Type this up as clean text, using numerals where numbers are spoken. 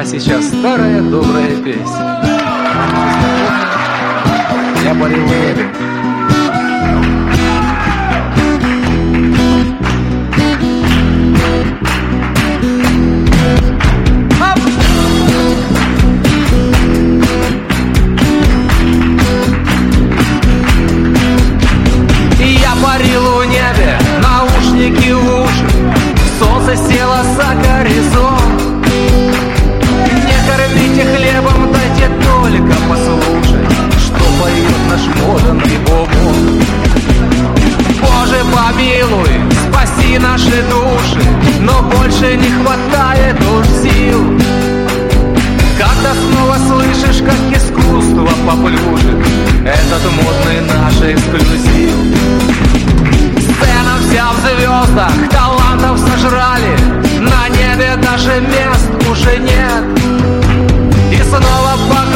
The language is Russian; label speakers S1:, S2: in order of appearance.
S1: сейчас старая добрая песня. Я парил в небе.
S2: Парил в небе, наушники в уши, солнце село за горизонт. Не кормите хлебом, дайте только послушать, что поет наш модный бобон. Боже, помилуй, спаси наши души, но больше не хватает уж сил. Когда снова слышишь, как искусство поплюжит этот модный наш эксклюзив. Сцена вся в звездах, талантов сожрали, на небе даже мест уже нет. И снова